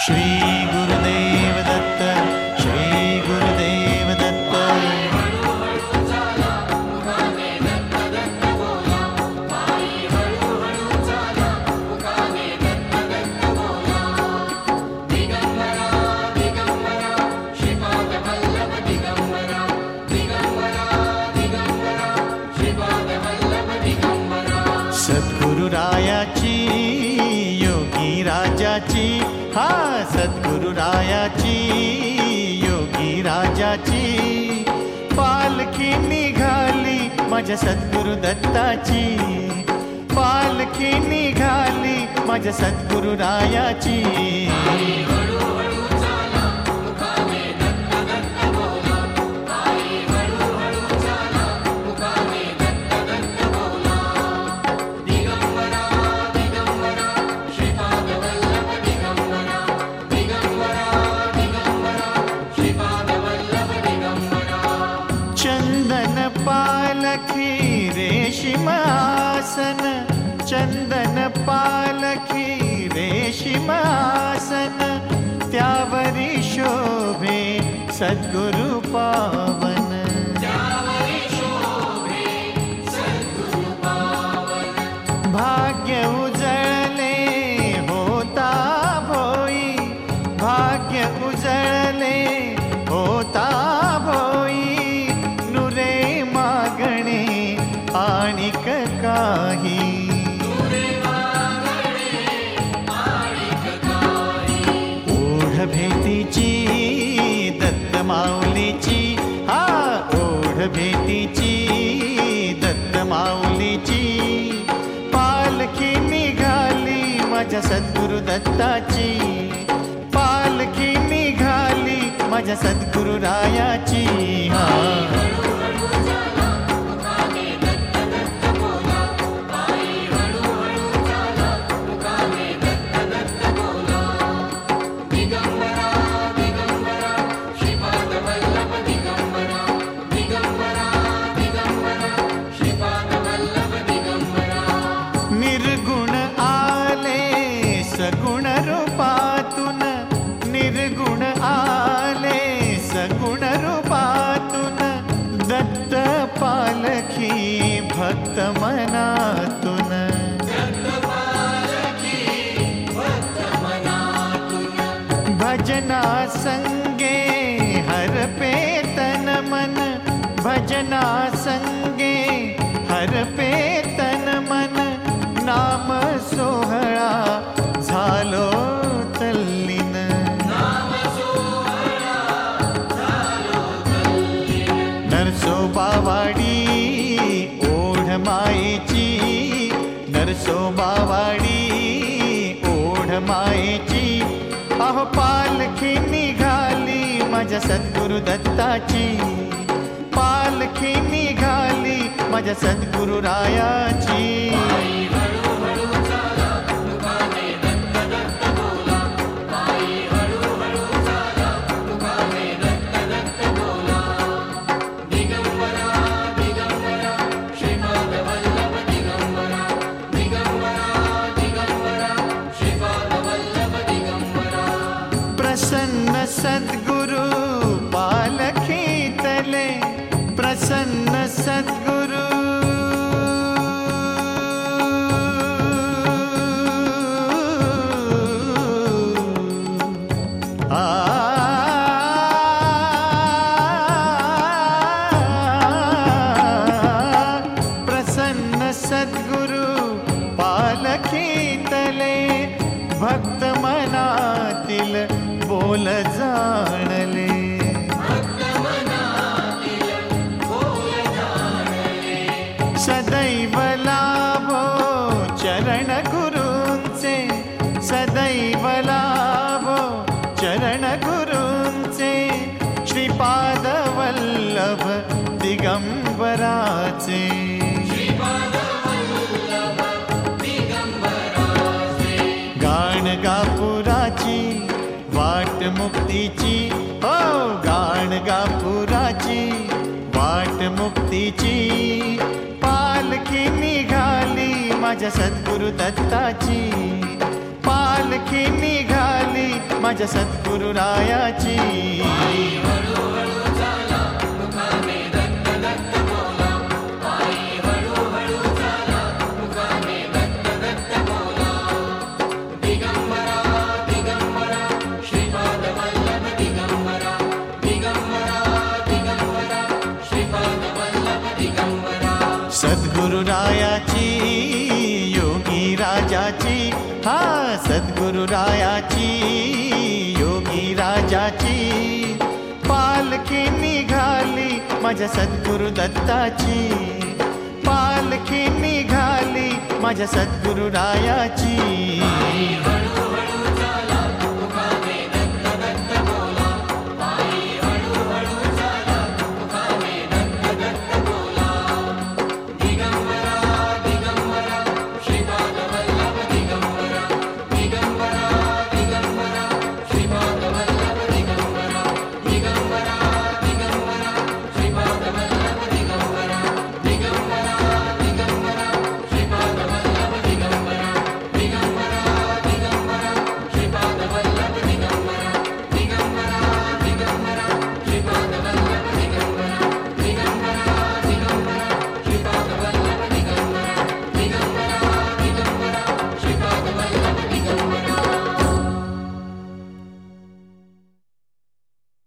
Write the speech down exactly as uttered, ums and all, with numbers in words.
श्री गुरुदेव दत्त, श्री गुरुदेव दत्त. सद्गुरुरायाची योगी राजाची, हा सद्गुरुरायाची योगी राजाची पालखी निघाली माझ्या सद्गुरु दत्ताची. पालखी निघाली माझ्या सद्गुरुरायाची. चंदन पालखी रेशीम आसन, चंदन पालखी रेशीम आसन त्यावरी शोभे सद्गुरु पावन. भाग्य उजळले होता भोई, भाग्य उजळले होता भोई आणिक काही. ओढ भेटीची दत्त माऊलीची, हा ओढ भेटीची दत्त माऊलीची पालखी निघाली माझ्या सद्गुरु दत्ताची. पालखी निघाली माझ्या सद्गुरु रायाची. हा निर्गुण आले सगुण रूपातून, निर्गुण आले सगुण रूपातून दत्त पालखी भक्त मनातून. भजना संगे हरपे तन मन, भजना संगे हरपे तन मन नाम सोहळा झालो तल्लीन. नरसोबावाडी ओढ मायेची, नरसोबावाडी ओढ मायेची अहो पालखी निघाली माझ्या सद्गुरु दत्ताची. पालखी निघाली माझ्या सद्गुरु रायाची. प्रसन्न सद्गुरु पालखी तले, प्रसन्न सद्गुरु आ प्रसन्न सद्गुरु पालखी तले भक्त मनातील बोल जाणले. सदैव लाभो चरण गुरूंचे, सदैव लाभो चरण गुरूंचे श्रीपाद वल्लभ दिगंबराचे. गाणगापुराची वाट मुक्तीची, हो गाणगापुराची वाट मुक्तीची पालखी निघाली माझ्या सद्गुरु दत्ताची. पालखी निघाली माझ्या सद्गुरुरायाची. सद्गुरुरायाची योगी राजाची, हा सद्गुरुरायाची योगी राजाची पालखी निघाली माझ्या सद्गुरु दत्ताची. पालखी निघाली माझ्या सद्गुरुरायाची.